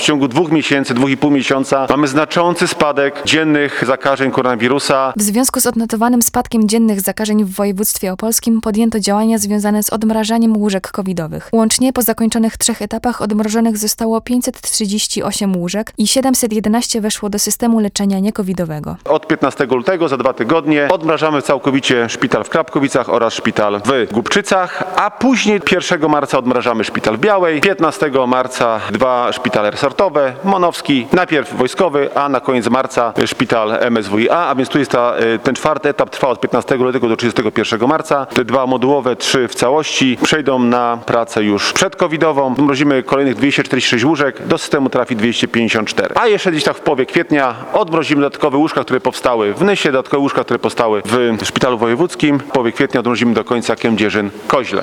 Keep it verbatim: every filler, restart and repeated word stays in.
W ciągu dwóch miesięcy, dwóch i pół miesiąca mamy znaczący spadek dziennych zakażeń koronawirusa. W związku z odnotowanym spadkiem dziennych zakażeń w województwie opolskim podjęto działania związane z odmrażaniem łóżek covidowych. Łącznie po zakończonych trzech etapach odmrożonych zostało pięćset trzydzieści osiem łóżek i siedemset jedenaście weszło do systemu leczenia niekowidowego. Od piętnastego lutego, za dwa tygodnie, odmrażamy całkowicie szpital w Krapkowicach oraz szpital w Głubczycach, a później pierwszego marca odmrażamy szpital w Białej, piętnastego marca dwa szpitale resortowe, Monowski, najpierw wojskowy, a na koniec marca szpital M S W i A, a więc tu jest ta, ten czwarty etap, trwa od piętnastego lutego do trzydziestego pierwszego marca. Te dwa modułowe, trzy w całości przejdą na pracę już przedcovidową. Mrozimy kolejnych dwieście czterdzieści sześć łóżek, do systemu trafi dwieście pięćdziesiąt cztery. A jeszcze gdzieś tak w połowie kwietnia odmrozimy dodatkowe łóżka, które powstały w Nysie, dodatkowe łóżka, które powstały w szpitalu wojewódzkim. W połowie kwietnia odmrozimy do końca Kędzierzyn-Koźle.